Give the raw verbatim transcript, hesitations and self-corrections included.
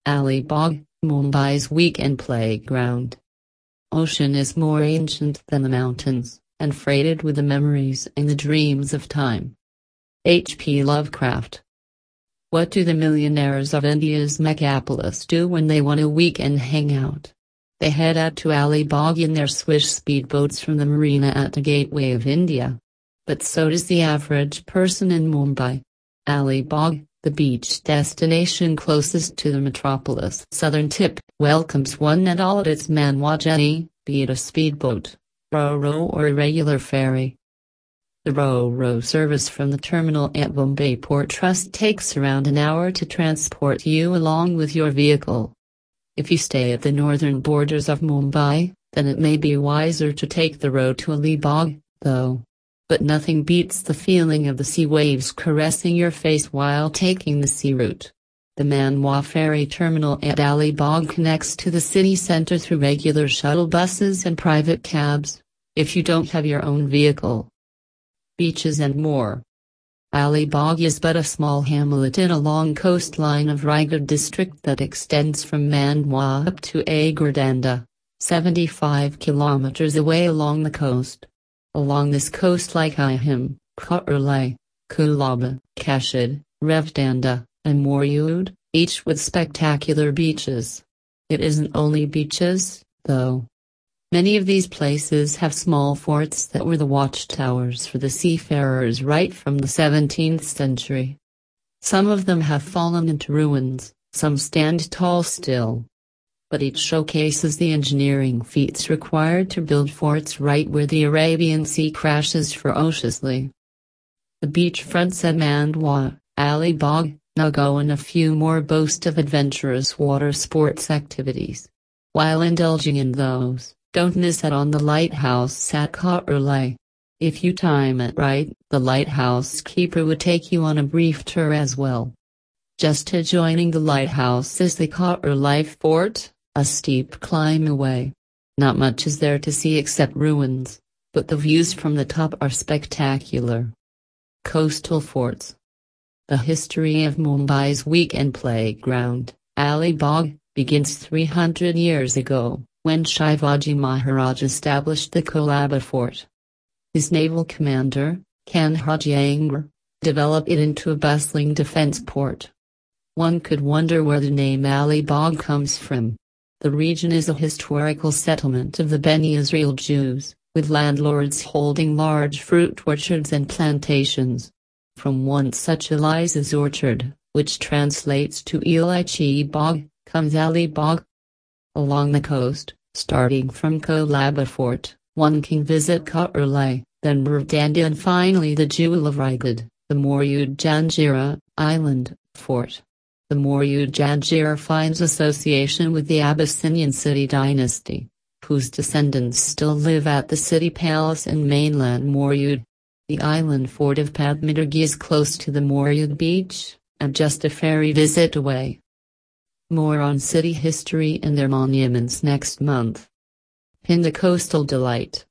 Alibag, Mumbai's weekend playground. Ocean is more ancient than the mountains, and freighted with the memories and the dreams of time. H P Lovecraft. What do the millionaires of India's megapolis do when they want a weekend hangout? They head out to Alibag in their swish speedboats from the marina at the gateway of India. But so does the average person in Mumbai. Alibag, the beach destination closest to the metropolis' southern tip, welcomes one and all at its manwa jetty, be it a speedboat, ro-ro or a regular ferry. The ro-ro service from the terminal at Bombay Port Trust takes around an hour to transport you along with your vehicle. If you stay at the northern borders of Mumbai, then it may be wiser to take the road to Alibag, though. But nothing beats the feeling of the sea waves caressing your face while taking the sea route. The Manwa ferry terminal at Alibag connects to the city centre through regular shuttle buses and private cabs, if you don't have your own vehicle. Beaches and more. Alibag is but a small hamlet in a long coastline of Raigad district that extends from Mandwa up to Agardanda, seventy-five kilometers away along the coast. Along this coast lie Ihim, Kurlai, Kulaba, Kashid, Revdanda, and Moryud, each with spectacular beaches. It isn't only beaches, though. Many of these places have small forts that were the watchtowers for the seafarers right from the seventeenth century. Some of them have fallen into ruins, some stand tall still. But each showcases the engineering feats required to build forts right where the Arabian Sea crashes ferociously. The beachfronts at Mandwa, Alibag, Nago and a few more boast of adventurous water sports activities. While indulging in those, don't miss out on the lighthouse at Kurlai. If you time it right, the lighthouse keeper would take you on a brief tour as well. Just adjoining the lighthouse is the Kurlai fort, a steep climb away. Not much is there to see except ruins, but the views from the top are spectacular. Coastal forts. The history of Mumbai's weekend playground, Alibag, begins three hundred years ago, when Shivaji Maharaj established the Kolaba fort. His naval commander, Kanhaji Anger, developed it into a bustling defense port. One could wonder where the name Alibag comes from. The region is a historical settlement of the Beni Israel Jews, with landlords holding large fruit orchards and plantations. From one such Eliza's orchard, which translates to Elichi Bog, comes Alibag. Along the coast, starting from Kolaba Fort, one can visit Kurlai, then Revdanda and finally the jewel of Raigad, the Moryud Janjira Island Fort. The Moryud Janjira finds association with the Abyssinian city dynasty, whose descendants still live at the city palace in mainland Moryud. The island fort of Padmadargi is close to the Moryud beach, and just a ferry visit away. More on city history and their monuments next month. Pin the Coastal Delight.